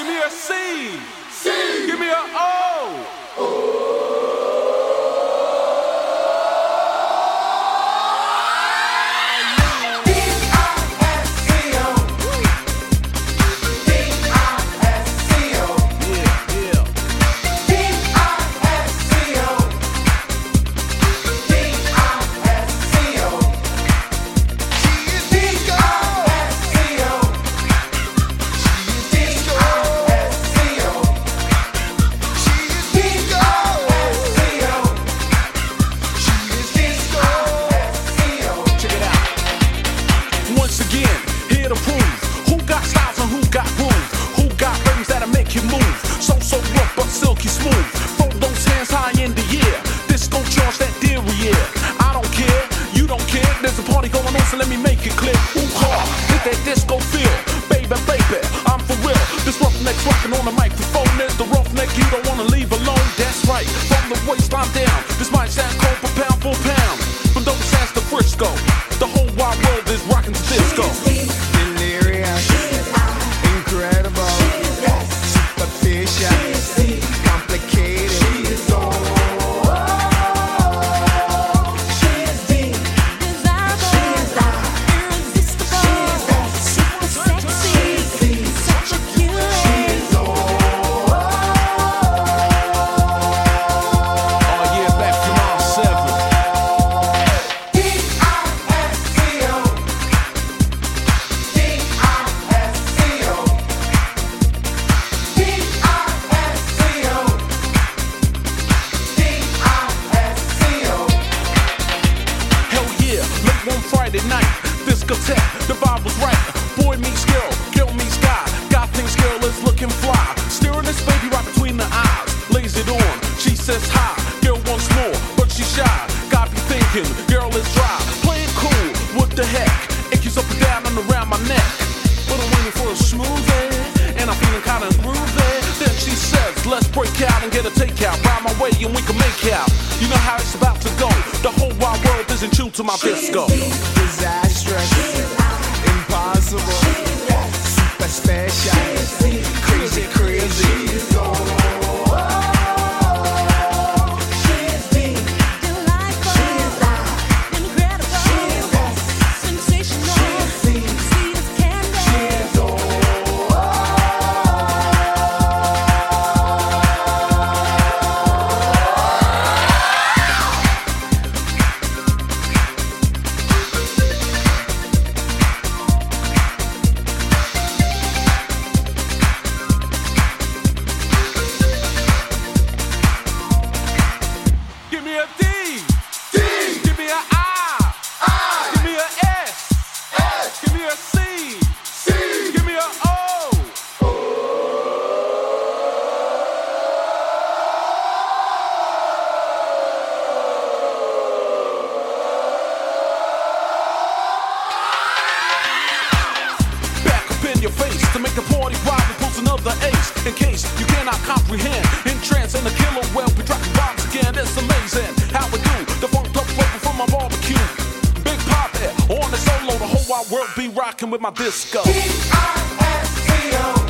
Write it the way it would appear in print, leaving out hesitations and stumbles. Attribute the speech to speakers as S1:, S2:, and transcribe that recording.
S1: Give me a C. C. Give me a O.
S2: So let me make it clear. Ooh, hard, hit that disco feel. Baby, baby, I'm for real. This roughneck's rocking on the microphone. There's the roughneck you don't wanna leave alone. That's right, from the waistline down. This might sound cold for pound for pound. From those sands to Frisco, the whole wide world is rocking to disco.
S3: Delirious, incredible, superficial, complicated.
S2: Friday night, discotheque, the vibe was right. Boy meets girl, girl meets guy. Guy thinks girl is looking fly. Staring this baby right between the eyes. Lays it on, she says hi. Girl wants more, but she's shy. God be thinking, girl is dry. Play it cool, what the heck? It keeps up and down and around my neck. But I'm waiting for a smoothie, and I'm feeling kinda groovy. Then she says, let's break out and get a takeout. Ride my way and we can make out. You know how it's about to go. The whole wide world is in tune to my disco.
S3: Disastrous, impossible, super special, crazy, crazy.
S1: Give me a D. D. Give me a I. I. Give me a S. S. Give me a C. C. Give me a O.
S2: Back up in your face to make the party rock and post another ace. In case you cannot comprehend, in trance and the killer well be dropping bombs again. It's amazing how we do the funked up flavor from my barbecue. Big Pop on the solo, the whole wide world be rocking with my disco.
S3: D-I-S-C-O